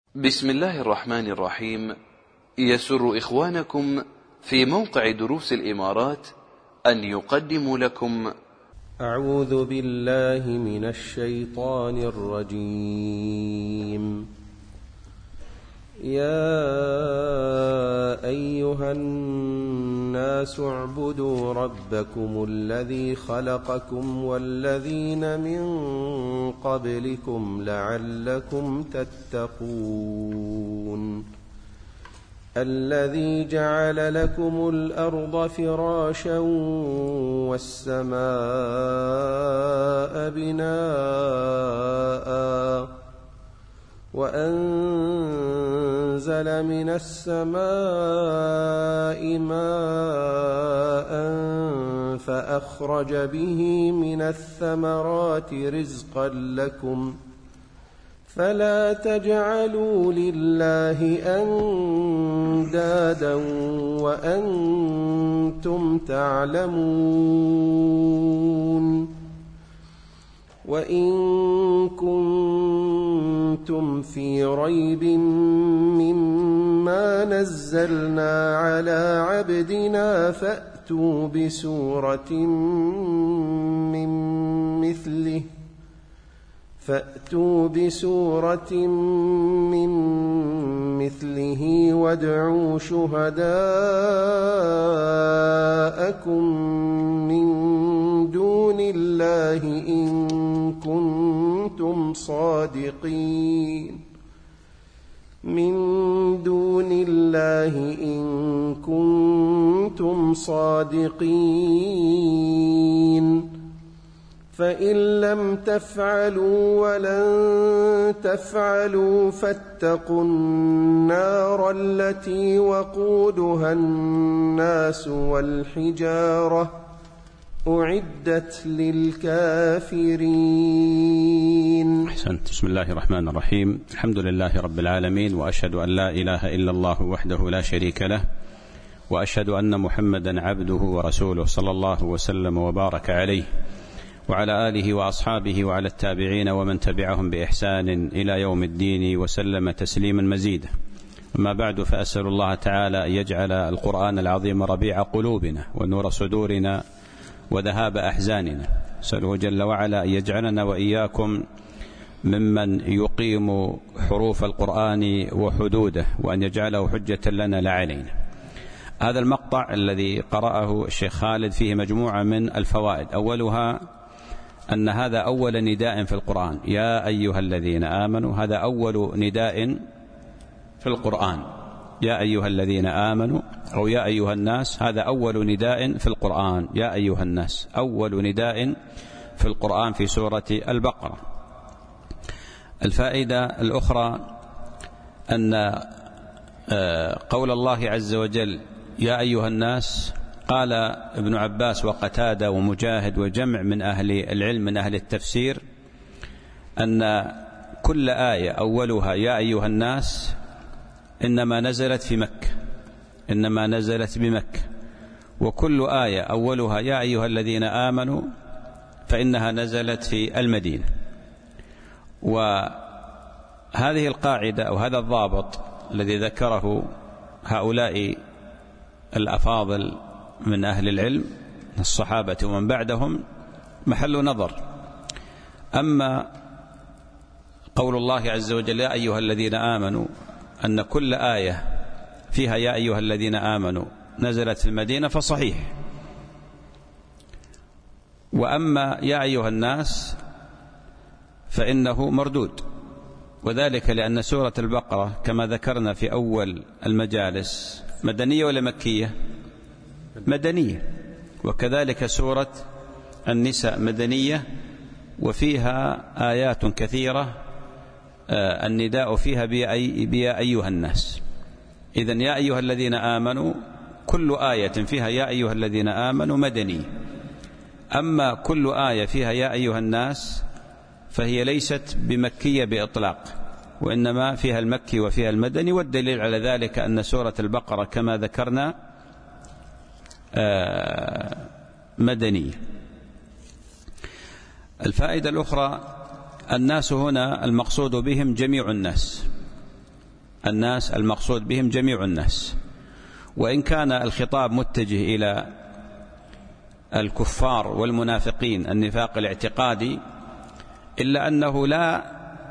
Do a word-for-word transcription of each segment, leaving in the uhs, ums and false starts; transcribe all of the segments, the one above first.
بسم الله الرحمن الرحيم. يسر إخوانكم في موقع دروس الإمارات أن يقدموا لكم أعوذ بالله من الشيطان الرجيم. يا أيها الناس اعبدوا ربكم الذي خلقكم والذين من قبلكم لعلكم تتقون. الذي جعل لكم الأرض فراشا والسماء بناء وأنزل من السماء ماء فأخرج به من الثمرات رزقا لكم فلا تجعلوا لله أندادا وأنتم تعلمون. وإن كنتم في ريب مما نزلنا على عبدنا فأتوا بسورة من مثله فأتوا بسورة من مثله وادعوا شهداءكم من دون الله إن كنتم صادقين من دون الله إن كنتم صادقين. فإن لم تفعلوا ولن تفعلوا فاتقوا النار التي وقودها الناس والحجارة أعدت للكافرين. أحسنت. بسم الله الرحمن الرحيم. الحمد لله رب العالمين، وأشهد أن لا إله إلا الله وحده لا شريك له، وأشهد أن محمدا عبده ورسوله صلى الله وسلم وبارك عليه وعلى آله وأصحابه وعلى التابعين ومن تبعهم بإحسان إلى يوم الدين وسلم تسليما مزيدا. أما بعد، فأسأل الله تعالى أن يجعل القرآن العظيم ربيع قلوبنا ونور صدورنا وذهاب أحزاننا. أسأله جل وعلا أن يجعلنا وإياكم ممن يقيم حروف القرآن وحدوده، وأن يجعله حجة لنا لا علينا. هذا المقطع الذي قرأه الشيخ خالد فيه مجموعة من الفوائد. أولها أن هذا أول نداء في القرآن، يا أيها الذين آمنوا. هذا أول نداء في القرآن، يا أيها الذين آمنوا، أو يا أيها الناس. هذا أول نداء في القرآن، يا أيها الناس، أول نداء في القرآن في سورة البقرة. الفائدة الأخرى أن قول الله عز وجل يا أيها الناس، قال ابن عباس وقتادة ومجاهد وجمع من أهل العلم من أهل التفسير أن كل آية أولها يا أيها الناس إنما نزلت في مكة، إنما نزلت بمكة، وكل آية أولها يا أيها الذين آمنوا فإنها نزلت في المدينة. وهذه القاعدة أو هذا الضابط الذي ذكره هؤلاء الأفاضل من أهل العلم الصحابة ومن بعدهم محل نظر. أما قول الله عز وجل يا أيها الذين آمنوا، أن كل آية فيها يا أيها الذين آمنوا نزلت في المدينة فصحيح. وأما يا أيها الناس فإنه مردود، وذلك لأن سورة البقرة كما ذكرنا في أول المجالس مدنية ولا مكية؟ مدنية. وكذلك سورة النساء مدنية، وفيها آيات كثيرة النداء فيها بيا أيها الناس. إذن يا أيها الذين آمنوا كل آية فيها يا أيها الذين آمنوا مدني. أما كل آية فيها يا أيها الناس فهي ليست بمكية بإطلاق، وإنما فيها المكي وفيها المدني. والدليل على ذلك أن سورة البقرة كما ذكرنا مدنية. الفائدة الأخرى الناس هنا المقصود بهم جميع الناس، الناس المقصود بهم جميع الناس. وإن كان الخطاب متجه إلى الكفار والمنافقين النفاق الاعتقادي، إلا أنه لا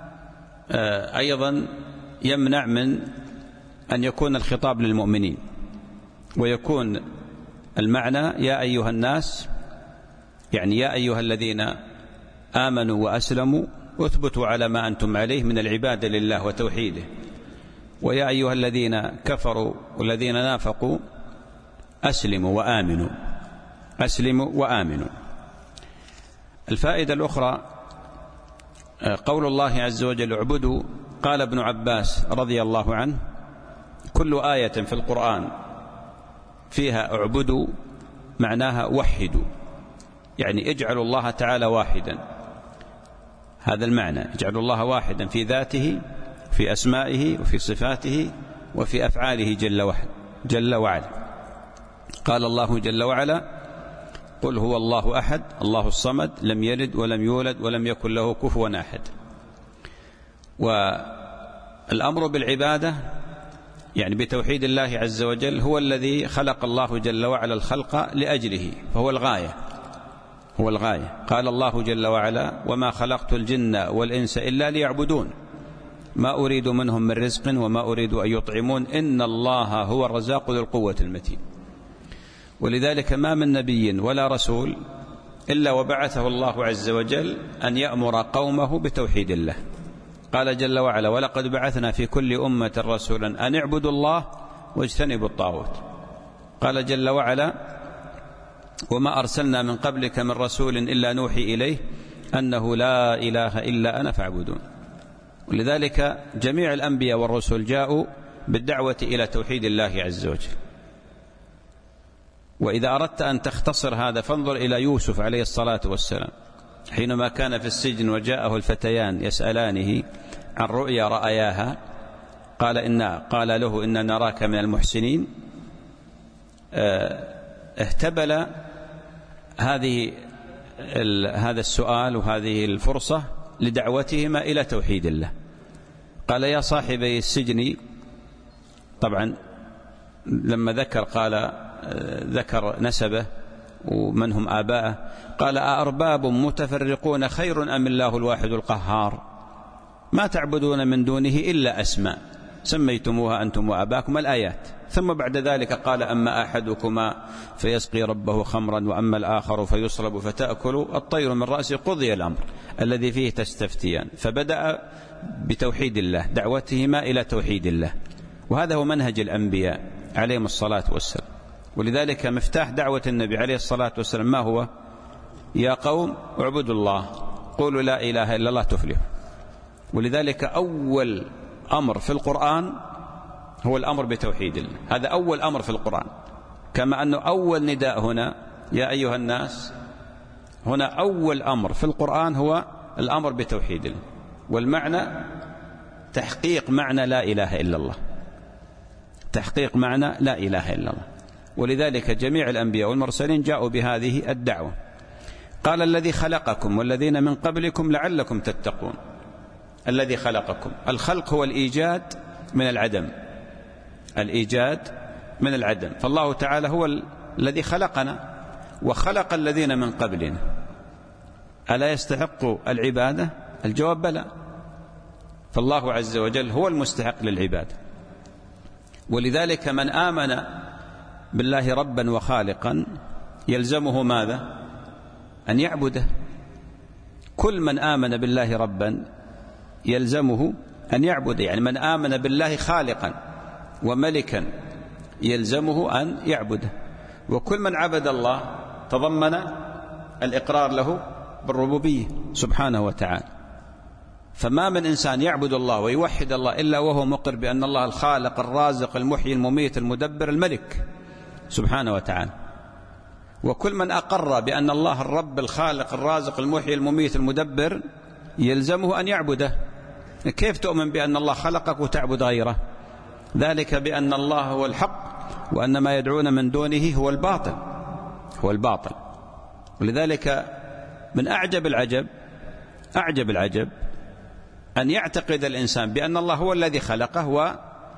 أيضا يمنع من أن يكون الخطاب للمؤمنين، ويكون المعنى يا أيها الناس، يعني يا أيها الذين آمنوا وأسلموا اثبتوا على ما أنتم عليه من العبادة لله وتوحيده، ويا أيها الذين كفروا والذين نافقوا أسلموا وآمنوا، أسلموا وآمنوا. الفائدة الأخرى قول الله عز وجل اعبدوا. قال ابن عباس رضي الله عنه كل آية في القرآن فيها اعبدوا معناها وحدوا، يعني اجعلوا الله تعالى واحدا، هذا المعنى، اجعلوا الله واحدا في ذاته في أسمائه وفي صفاته وفي أفعاله جل وعلا جل وعلا. قال الله جل وعلا قل هو الله أحد الله الصمد لم يلد ولم يولد ولم يكن له كفوا أحد. والأمر بالعبادة يعني بتوحيد الله عز وجل هو الذي خلق الله جل وعلا الخلق لأجله، فهو الغاية، هو الغاية. قال الله جل وعلا وما خلقت الجن والإنس إلا ليعبدون ما أريد منهم من رزق وما أريد أن يطعمون إن الله هو الرزاق ذو القوة المتين. ولذلك ما من نبي ولا رسول إلا وبعثه الله عز وجل أن يأمر قومه بتوحيد الله. قال جل وعلا ولقد بعثنا في كل أمة رسولا أن اعبدوا الله واجتنبوا الطاغوت. قال جل وعلا وما أرسلنا من قبلك من رسول إلا نوحي إليه أنه لا إله إلا أنا فاعبدون. ولذلك جميع الأنبياء والرسل جاءوا بالدعوة إلى توحيد الله عز وجل. وإذا أردت أن تختصر هذا فانظر إلى يوسف عليه الصلاة والسلام حينما كان في السجن وجاءه الفتيان يسألانه عن رؤيا رأياها قال إنا قال له إن نراك من المحسنين. اهتبل هذه هذا السؤال وهذه الفرصة لدعوتهما إلى توحيد الله. قال يا صاحبي السجن، طبعا لما ذكر قال ذكر نسبه ومن هم آباءه، قال أأرباب متفرقون خير أم الله الواحد القهار ما تعبدون من دونه إلا أسماء سميتموها أنتم وآباكم الآيات. ثم بعد ذلك قال أما أحدكما فيسقي ربه خمرا وأما الآخر فيصلب فتأكل الطير من رأسه قضي الأمر الذي فيه تستفتيان. فبدأ بتوحيد الله، دعوتهما إلى توحيد الله، وهذا هو منهج الأنبياء عليهم الصلاة والسلام. ولذلك مفتاح دعوة النبي عليه الصلاة والسلام ما هو؟ يا قوم اعبدوا الله قولوا لا إله إلا الله تفلحوا. ولذلك أول أمر في القرآن هو الأمر بتوحيد الله، هذا أول أمر في القرآن. كما أنه أول نداء هنا يا أيها الناس، هنا أول أمر في القرآن هو الأمر بتوحيد الله، والمعنى تحقيق معنى لا إله إلا الله، تحقيق معنى لا إله إلا الله. ولذلك جميع الأنبياء والمرسلين جاءوا بهذه الدعوة. قال الذي خلقكم والذين من قبلكم لعلكم تتقون. الذي خلقكم، الخلق هو الإيجاد من العدم، الإيجاد من العدم. فالله تعالى هو ال... الذي خلقنا وخلق الذين من قبلنا. ألا يستحق العبادة؟ الجواب بلى. فالله عز وجل هو المستحق للعبادة. ولذلك من آمن بالله ربا وخالقا يلزمه ماذا؟ أن يعبده. كل من آمن بالله ربا يلزمه أن يعبد، يعني من آمن بالله خالقا وملكا يلزمه أن يعبده. وكل من عبد الله تضمن الإقرار له بالربوبية سبحانه وتعالى. فما من إنسان يعبد الله ويوحد الله إلا وهو مقر بأن الله الخالق الرازق المحيي المميت المدبر الملك سبحانه وتعالى. وكل من أقر بأن الله الرب الخالق الرازق المحيي المميت المدبر يلزمه أن يعبده. كيف تؤمن بأن الله خلقك وتعبد غيره؟ ذلك بأن الله هو الحق وأن ما يدعون من دونه هو الباطل، هو الباطل. ولذلك من أعجب العجب أعجب العجب أن يعتقد الإنسان بأن الله هو الذي خلقه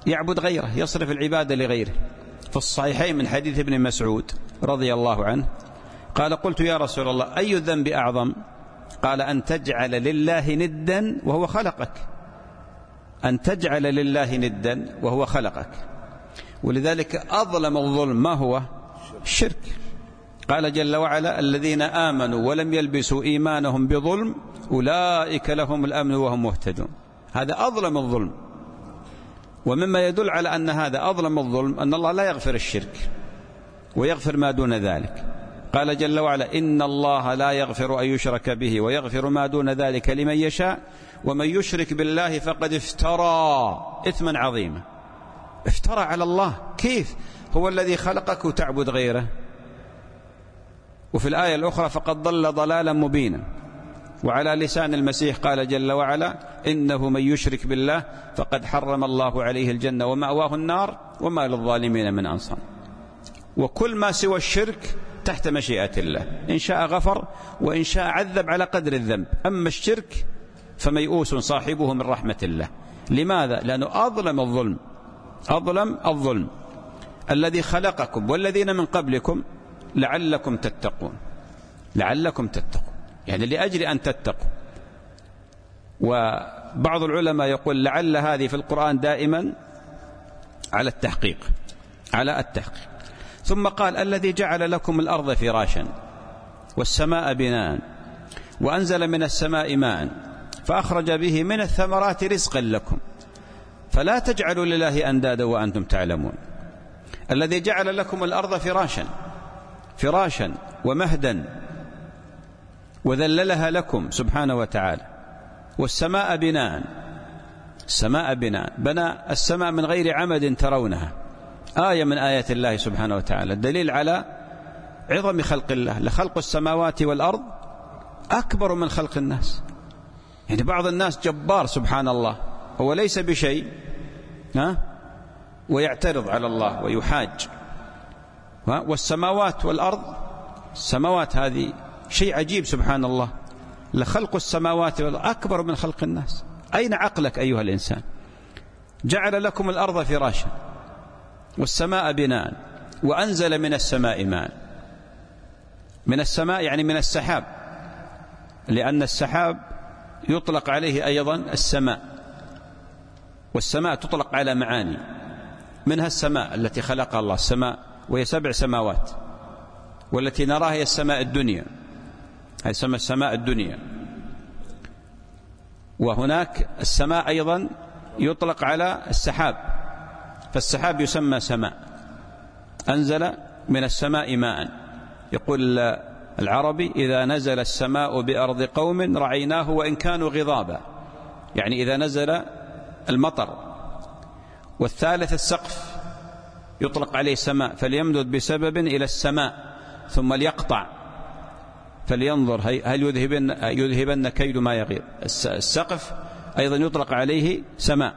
يعبد غيره، يصرف العبادة لغيره. في الصحيحين من حديث ابن مسعود رضي الله عنه قال: قلت يا رسول الله أي الذنب أعظم؟ قال: أن تجعل لله ندا وهو خلقك. أن تجعل لله ندا وهو خلقك. ولذلك أظلم الظلم ما هو؟ الشرك. قال جل وعلا: الذين آمنوا ولم يلبسوا إيمانهم بظلم أولئك لهم الأمن وهم مهتدون. هذا أظلم الظلم. ومما يدل على أن هذا أظلم الظلم أن الله لا يغفر الشرك ويغفر ما دون ذلك. قال جل وعلا: إن الله لا يغفر أن يشرك به ويغفر ما دون ذلك لمن يشاء ومن يشرك بالله فقد افترى إثما عظيما. افترى على الله. كيف؟ هو الذي خلقك وتعبد غيره. وفي الآية الأخرى: فقد ضل ضلالا مبينا. وعلى لسان المسيح قال جل وعلا: إنه من يشرك بالله فقد حرم الله عليه الجنة ومأواه النار وما للظالمين من أنصار. وكل ما سوى الشرك تحت مشيئة الله، إن شاء غفر وإن شاء عذب على قدر الذنب. أما الشرك فميؤوس صاحبه من رحمة الله. لماذا؟ لأنه أظلم الظلم. أظلم الظلم. الذي خلقكم والذين من قبلكم لعلكم تتقون. لعلكم تتقون يعني لأجل أن تتقوا. وبعض العلماء يقول لعل هذه في القرآن دائما على التحقيق، على التحقيق. ثم قال: الذي جعل لكم الأرض فراشا والسماء بناء وأنزل من السماء ماء فأخرج به من الثمرات رزقا لكم فلا تجعلوا لله أندادا وأنتم تعلمون. الذي جعل لكم الأرض فراشا فراشا ومهدا وذللها لكم سبحانه وتعالى، والسماء بناء. السماء بناء، بنى السماء من غير عمد ترونها. آية من آيات الله سبحانه وتعالى، دليل على عظم خلق الله. لخلق السماوات والأرض أكبر من خلق الناس. يعني بعض الناس جبار سبحان الله، هو ليس بشيء ها ويعترض على الله ويحاج. والسماوات والأرض، السماوات هذه شيء عجيب سبحان الله. لخلق السماوات والأرض أكبر من خلق الناس. أين عقلك أيها الإنسان؟ جعل لكم الأرض فراشا والسماء بناء وأنزل من السماء ماء. من السماء يعني من السحاب، لأن السحاب يطلق عليه أيضا السماء، والسماء تطلق على معاني، منها السماء التي خلقها الله، السماء وهي سبع سماوات، والتي نراها هي السماء الدنيا، هي اسمها السماء الدنيا. وهناك السماء أيضا يطلق على السحاب، فالسحاب يسمى سماء. أنزل من السماء ماء. يقول العربي: إذا نزل السماء بأرض قوم رعيناه وإن كانوا غضابا، يعني إذا نزل المطر. والثالث السقف يطلق عليه سماء، فليمدد بسبب إلى السماء ثم ليقطع فلينظر هل يذهبن, يذهبن كيد ما يغيظ. السقف أيضا يطلق عليه سماء.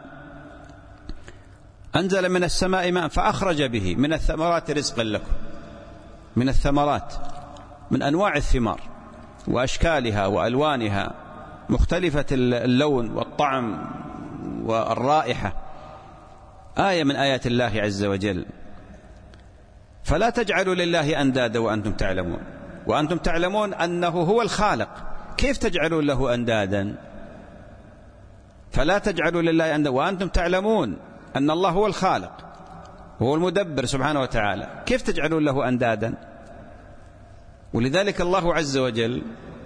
أنزل من السماء ماء فأخرج به من الثمرات رزقا لكم. من الثمرات، من أنواع الثمار وأشكالها وألوانها مختلفة اللون والطعم والرائحة، آية من آيات الله عز وجل. فلا تجعلوا لله أندادا وأنتم تعلمون، وأنتم تعلمون أنه هو الخالق. كيف تجعلون له أندادا؟ فلا تجعلوا لله أندادا وأنتم تعلمون أن الله هو الخالق، هو المدبر سبحانه وتعالى. كيف تجعلون له أندادا؟ ولذلك الله عز وجل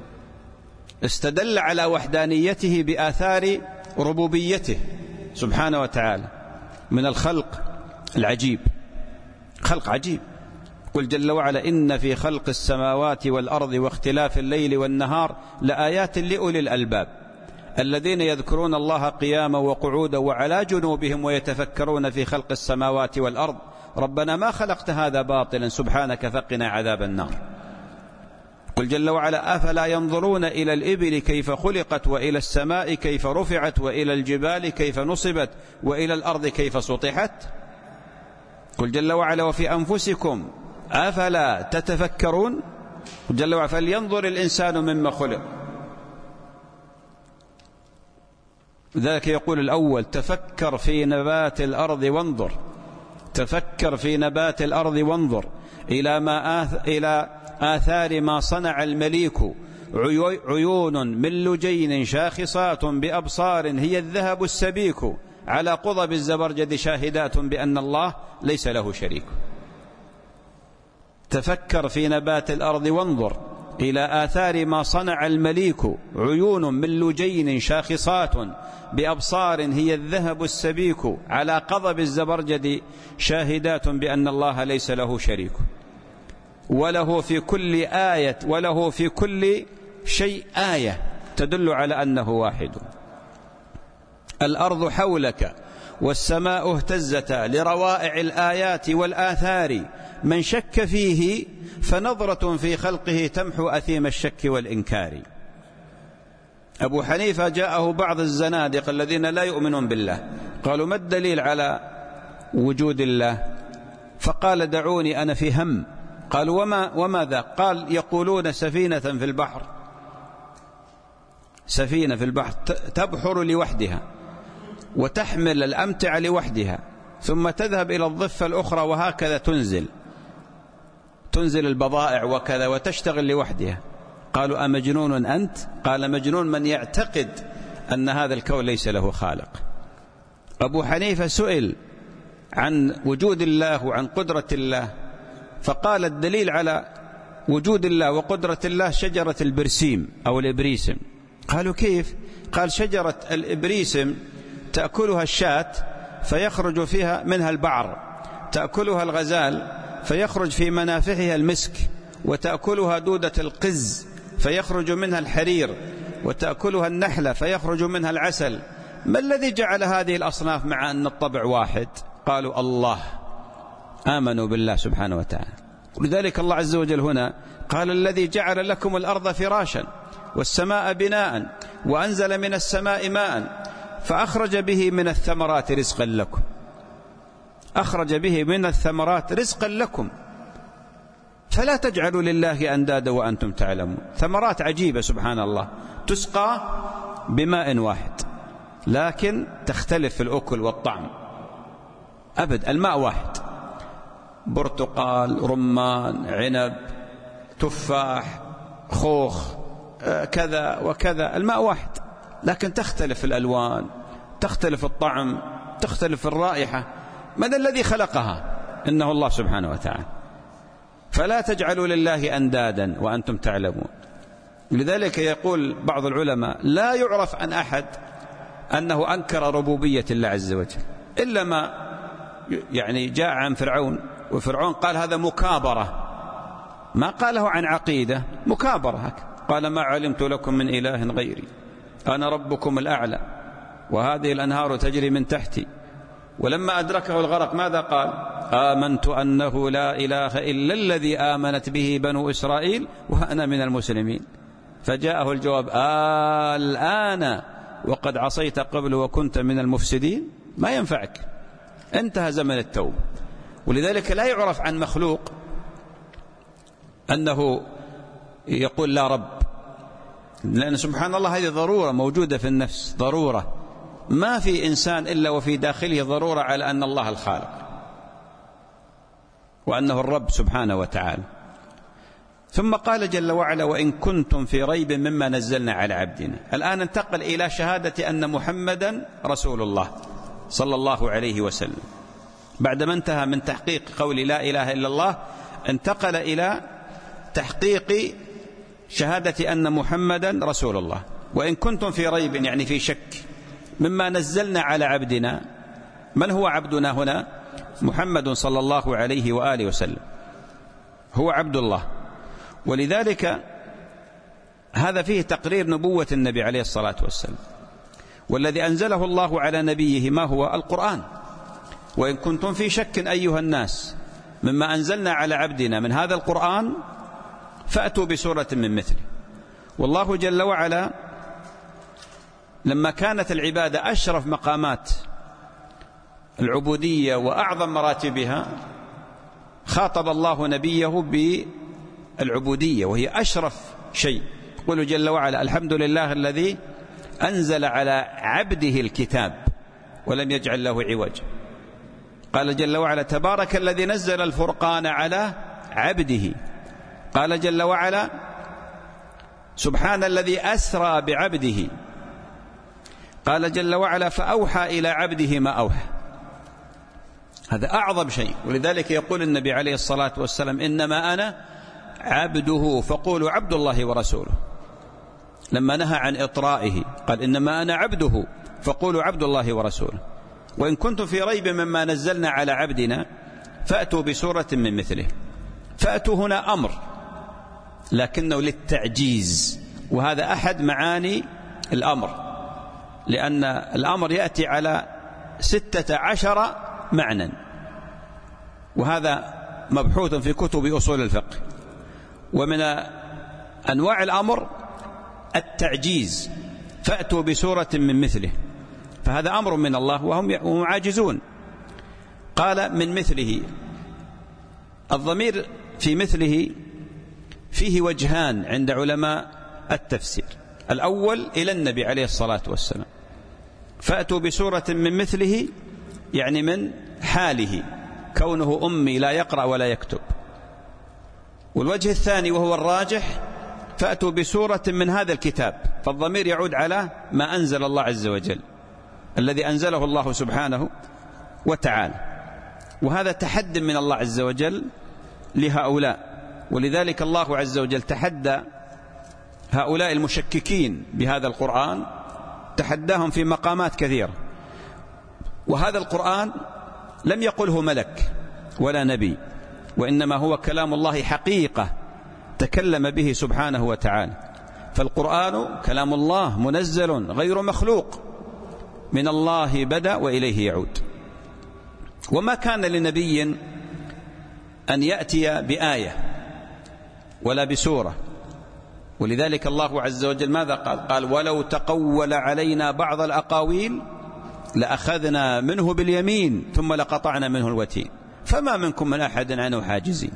استدل على وحدانيته بآثار ربوبيته سبحانه وتعالى من الخلق العجيب، خلق عجيب. قل جل وعلا: إن في خلق السماوات والأرض واختلاف الليل والنهار لآيات لأولي الألباب الذين يذكرون الله قياما وقعودا وعلى جنوبهم ويتفكرون في خلق السماوات والأرض ربنا ما خلقت هذا باطلا سبحانك فقنا عذاب النار. قل جل وعلا: أفلا ينظرون إلى الإبل كيف خلقت وإلى السماء كيف رفعت وإلى الجبال كيف نصبت وإلى الأرض كيف سطحت. قل جل وعلا: وفي أنفسكم أفلا تتفكرون. قل جل وعلا: فلينظر الإنسان مما خلق. لذلك يقول الأول: تفكر في نبات الأرض وانظر، تفكر في نبات الأرض وانظر إلى ما آث... إلى آثار ما صنع المليك، عيون من لجين شاخصات بأبصار هي الذهب السبيك، على قضب الزبرجد شاهدات بأن الله ليس له شريك. تفكر في نبات الأرض وانظر إلى آثار ما صنع المليك، عيون من لجين شاخصات بأبصار هي الذهب السبيك، على قضب الزبرجد شاهدات بأن الله ليس له شريك. وله في كل آية وله في كل شيء آية تدل على أنه واحد. الأرض حولك والسماء اهتزتا لروائع الآيات والآثار، من شك فيه فنظرة في خلقه تمحو أثيم الشك والإنكار. أبو حنيفة جاءه بعض الزنادق الذين لا يؤمنون بالله، قالوا: ما الدليل على وجود الله؟ فقال: دعوني أنا في هم. قالوا: وما وماذا؟ قال: يقولون سفينة في البحر، سفينة في البحر تبحر لوحدها وتحمل الأمتع لوحدها، ثم تذهب إلى الضفة الأخرى وهكذا تنزل تنزل البضائع وكذا وتشتغل لوحدها. قالوا: أمجنون أنت؟ قال: مجنون من يعتقد أن هذا الكون ليس له خالق. أبو حنيفة سئل عن وجود الله وعن قدرة الله، فقال: الدليل على وجود الله وقدرة الله شجرة البرسيم أو الإبريسم. قالوا: كيف؟ قال: شجرة الإبريسم تأكلها الشاة فيخرج فيها منها البعر، تأكلها الغزال فيخرج في منافحها المسك، وتأكلها دودة القز فيخرج منها الحرير، وتأكلها النحلة فيخرج منها العسل. ما الذي جعل هذه الأصناف مع أن الطبع واحد؟ قالوا: الله. آمنوا بالله سبحانه وتعالى. ولذلك الله عز وجل هنا قال: الذي جعل لكم الأرض فراشا والسماء بناء وأنزل من السماء ماء فأخرج به من الثمرات رزقا لكم، أخرج به من الثمرات رزقا لكم، فلا تجعلوا لله أندادا وأنتم تعلمون. ثمرات عجيبة سبحان الله، تسقى بماء واحد لكن تختلف في الأكل والطعم أبد. الماء واحد، برتقال، رمان، عنب، تفاح، خوخ، كذا وكذا، الماء واحد لكن تختلف الألوان، تختلف الطعم، تختلف الرائحة. من الذي خلقها؟ إنه الله سبحانه وتعالى. فلا تجعلوا لله أندادا وأنتم تعلمون. لذلك يقول بعض العلماء: لا يعرف عن أحد أنه أنكر ربوبية الله عز وجل إلا ما يعني جاء عن فرعون، وفرعون قال هذا مكابرة، ما قاله عن عقيدة، مكابرة. قال: ما علمت لكم من إله غيري، أنا ربكم الأعلى وهذه الأنهار تجري من تحتي. ولما أدركه الغرق ماذا قال؟ آمنت أنه لا إله إلا الذي آمنت به بنو إسرائيل وأنا من المسلمين. فجاءه الجواب: آه الآن وقد عصيت قبل وكنت من المفسدين. ما ينفعك، انتهى زمن التوبة. ولذلك لا يعرف عن مخلوق أنه يقول لا رب، لأن سبحان الله هذه ضرورة موجودة في النفس، ضرورة. ما في إنسان إلا وفي داخله ضرورة على أن الله الخالق وأنه الرب سبحانه وتعالى. ثم قال جل وعلا: وإن كنتم في ريب مما نزلنا على عبدنا. الآن انتقل إلى شهادة أن محمدا رسول الله صلى الله عليه وسلم. بعدما انتهى من تحقيق قول لا إله إلا الله، انتقل إلى تحقيق شهادة أن محمدا رسول الله. وإن كنتم في ريب يعني في شك مما نزلنا على عبدنا. من هو عبدنا هنا؟ محمد صلى الله عليه وآله وسلم هو عبد الله. ولذلك هذا فيه تقرير نبوة النبي عليه الصلاة والسلام. والذي أنزله الله على نبيه ما هو؟ القرآن. وإن كنتم في شك أيها الناس مما أنزلنا على عبدنا من هذا القرآن فأتوا بسورة من مثله. والله جل وعلا لما كانت العبادة أشرف مقامات العبودية وأعظم مراتبها، خاطب الله نبيه بالعبودية وهي أشرف شيء. يقول جل وعلا: الحمد لله الذي أنزل على عبده الكتاب ولم يجعل له عوج. قال جل وعلا تبارك الذي نزل الفرقان على عبده. قال جل وعلا سبحان الذي أسرى بعبده. قال جل وعلا فأوحى إلى عبده ما أوحى. هذا أعظم شيء. ولذلك يقول النبي عليه الصلاة والسلام إنما أنا عبده فقولوا عبد الله ورسوله. لما نهى عن إطرائه قال إنما أنا عبده فقولوا عبد الله ورسوله. وإن كنتم في ريب مما نزلنا على عبدنا فأتوا بسورة من مثله. فأتوا هنا أمر لكنه للتعجيز، وهذا أحد معاني الأمر، لأن الأمر يأتي على ستة عشر معنى، وهذا مبحوث في كتب أصول الفقه. ومن أنواع الأمر التعجيز، فأتوا بسورة من مثله، فهذا أمر من الله وهم عاجزون. قال من مثله، الضمير في مثله فيه وجهان عند علماء التفسير. الأول إلى النبي عليه الصلاة والسلام، فأتوا بسورة من مثله يعني من حاله كونه أمي لا يقرأ ولا يكتب. والوجه الثاني وهو الراجح فأتوا بسورة من هذا الكتاب، فالضمير يعود على ما أنزل الله عز وجل الذي أنزله الله سبحانه وتعالى، وهذا تحد من الله عز وجل لهؤلاء. ولذلك الله عز وجل تحدى هؤلاء المشككين بهذا القرآن، تحداهم في مقامات كثيرة. وهذا القرآن لم يقله ملك ولا نبي، وإنما هو كلام الله حقيقة تكلم به سبحانه وتعالى. فالقرآن كلام الله منزل غير مخلوق، من الله بدأ وإليه يعود. وما كان لنبي أن يأتي بآية ولا بسورة. ولذلك الله عز وجل ماذا قال؟ قال ولو تقول علينا بعض الأقاويل لأخذنا منه باليمين ثم لقطعنا منه الوتين فما منكم من أحد عنه حاجزين.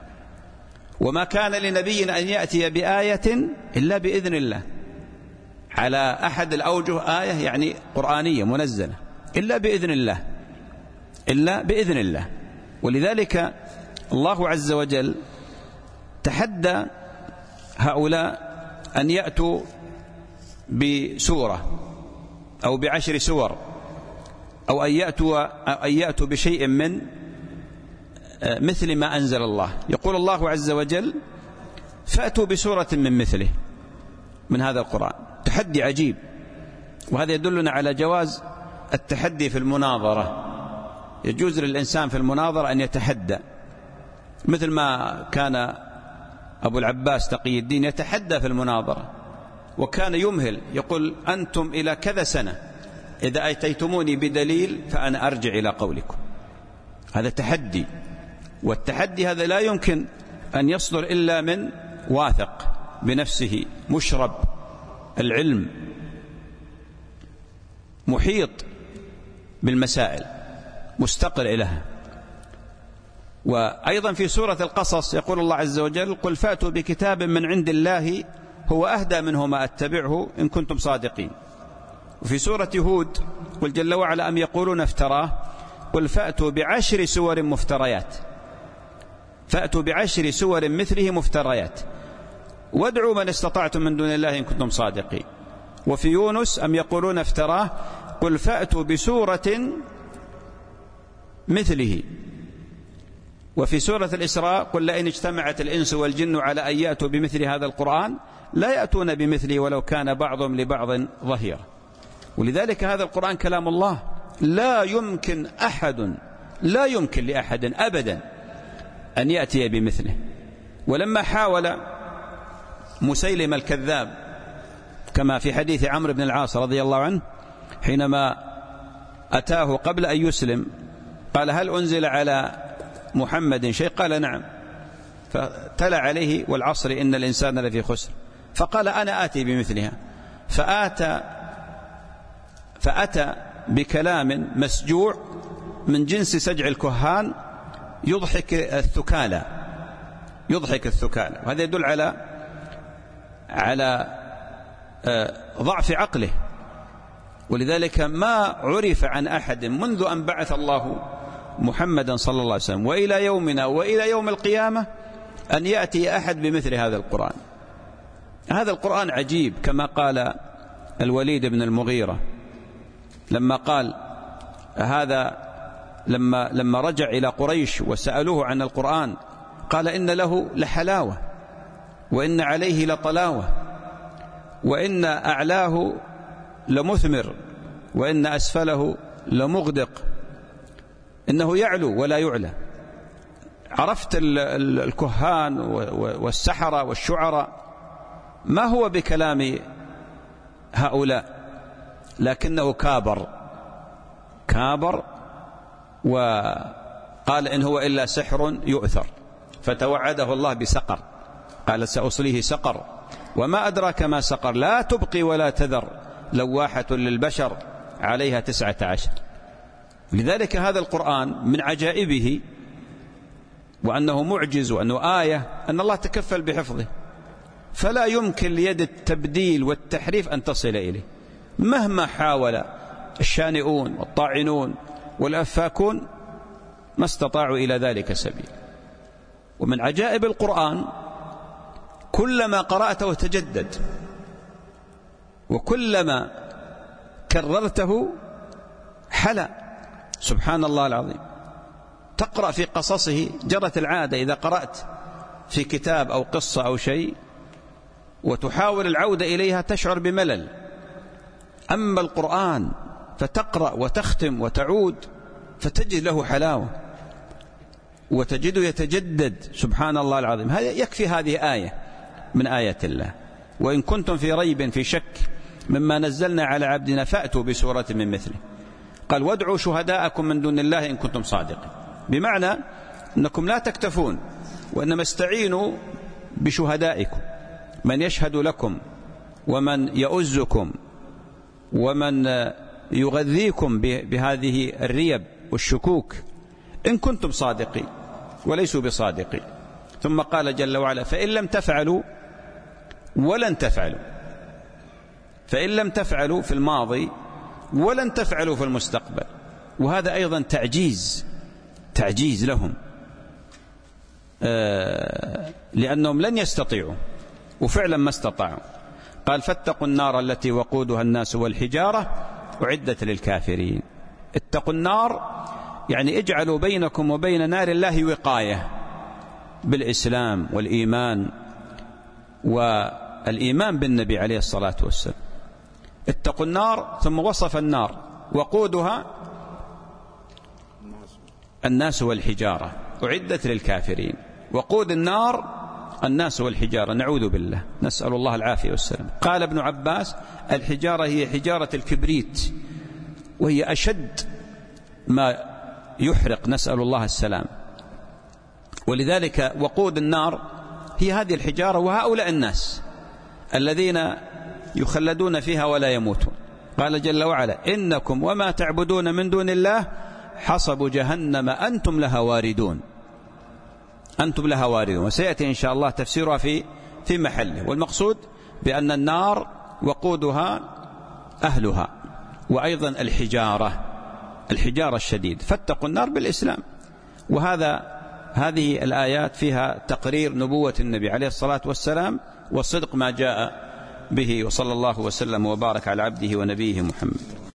وما كان لنبي أن يأتي بآية إلا بإذن الله، على أحد الأوجه آية يعني قرآنية منزلة، إلا بإذن الله، إلا بإذن الله. ولذلك الله عز وجل تحدى هؤلاء أن يأتوا بسورة أو بعشر سور أو أن يأتوا, أن يأتوا بشيء من مثل ما أنزل الله. يقول الله عز وجل فأتوا بسورة من مثله من هذا القرآن. تحدي عجيب، وهذا يدلنا على جواز التحدي في المناظرة. يجوز للإنسان في المناظرة أن يتحدى، مثل ما كان أبو العباس تقي الدين يتحدى في المناظرة، وكان يمهل يقول أنتم إلى كذا سنة إذا أتيتموني بدليل فأنا أرجع إلى قولكم. هذا تحدي، والتحدي هذا لا يمكن أن يصدر إلا من واثق بنفسه، مشرب العلم، محيط بالمسائل، مستقل لها. وأيضا في سورة القصص يقول الله عز وجل قل فأتوا بكتاب من عند الله هو أهدى منه ما أتبعه إن كنتم صادقين. وفي سورة هود قل جل وعلا أم يقولون افتراه قل فأتوا بعشر سور مفتريات، فأتوا بعشر سور مثله مفتريات وادعوا من استطعتم من دون الله إن كنتم صادقين. وفي يونس أم يقولون افتراه قل فأتوا بسورة مثله. وفي سورة الإسراء قل لئن اجتمعت الإنس والجن على أن يأتوا بمثل هذا القرآن لا يأتون بمثله ولو كان بعضهم لبعض ظهيرا. ولذلك هذا القرآن كلام الله، لا يمكن أحد لا يمكن لأحد أبدا أن يأتي بمثله. ولما حاول مسيلم الكذاب كما في حديث عمرو بن العاص رضي الله عنه حينما أتاه قبل أن يسلم قال هل أنزل على محمد شيء؟ قال نعم. فتلا عليه والعصر إن الإنسان لفي خسر، فقال أنا آتي بمثلها. فآتى فأتى بكلام مسجوع من جنس سجع الكهان يضحك الثكالى يضحك الثكالى وهذا يدل على على ضعف عقله، ولذلك ما عرف عن أحد منذ أن بعث الله محمدا صلى الله عليه وسلم وإلى يومنا وإلى يوم القيامة أن يأتي أحد بمثل هذا القرآن. هذا القرآن عجيب، كما قال الوليد بن المغيرة لما قال هذا لما لما رجع إلى قريش وسألوه عن القرآن قال إن له لحلاوة وإن عليه لطلاوة وإن أعلاه لمثمر وإن أسفله لمغدق، إنه يعلو ولا يعلى. عرفت الكهان والسحرة والشعراء ما هو بكلام هؤلاء، لكنه كابر كابر وقال إن هو إلا سحر يؤثر، فتوعده الله بسقر، قال سأصليه سقر وما أدراك ما سقر لا تبقي ولا تذر لواحة للبشر عليها تسعة عشر. لذلك هذا القرآن من عجائبه وأنه معجز وأنه آية أن الله تكفل بحفظه، فلا يمكن ليد التبديل والتحريف أن تصل إليه مهما حاول الشانئون والطاعنون والأفاكون، ما استطاعوا إلى ذلك سبيل. ومن عجائب القرآن كلما قرأته تجدد، وكلما كررته حلا. سبحان الله العظيم. تقرأ في قصصه جرت العادة إذا قرأت في كتاب أو قصة أو شيء وتحاول العودة إليها تشعر بملل، أما القرآن فتقرأ وتختم وتعود فتجد له حلاوة وتجده يتجدد. سبحان الله العظيم. هذا يكفي هذه آية من آيات الله. وإن كنتم في ريب في شك مما نزلنا على عبدنا فأتوا بسورة من مثله. قال وادعوا شهداءكم من دون الله إن كنتم صادقين، بمعنى أنكم لا تكتفون وإنما استعينوا بشهدائكم، من يشهد لكم ومن يؤزكم ومن يغذيكم بهذه الريب والشكوك إن كنتم صادقين وليسوا بصادقين. ثم قال جل وعلا فإن لم تفعلوا ولن تفعلوا، فإن لم تفعلوا في الماضي ولن تفعلوا في المستقبل، وهذا أيضا تعجيز تعجيز لهم آه لأنهم لن يستطيعوا، وفعلا ما استطاعوا. قال فاتقوا النار التي وقودها الناس والحجارة أعدت للكافرين. اتقوا النار يعني اجعلوا بينكم وبين نار الله وقاية بالإسلام والإيمان والإيمان بالنبي عليه الصلاة والسلام. اتقوا النار، ثم وصف النار وقودها الناس والحجارة أعدت للكافرين. وقود النار الناس والحجارة، نعوذ بالله، نسأل الله العافية والسلام. قال ابن عباس الحجارة هي حجارة الكبريت، وهي أشد ما يحرق، نسأل الله السلام. ولذلك وقود النار هي هذه الحجارة وهؤلاء الناس الذين يخلدون فيها ولا يموتون. قال جل وعلا إنكم وما تعبدون من دون الله حصب جهنم أنتم لها واردون، أنتم لها واردون. وسيأتي إن شاء الله تفسيرها في في محله. والمقصود بأن النار وقودها أهلها، وأيضا الحجارة الحجارة الشديد. فاتقوا النار بالإسلام. وهذا هذه الآيات فيها تقرير نبوة النبي عليه الصلاة والسلام وصدق ما جاء به، وصلى الله وسلم وبارك على عبده ونبيه محمد.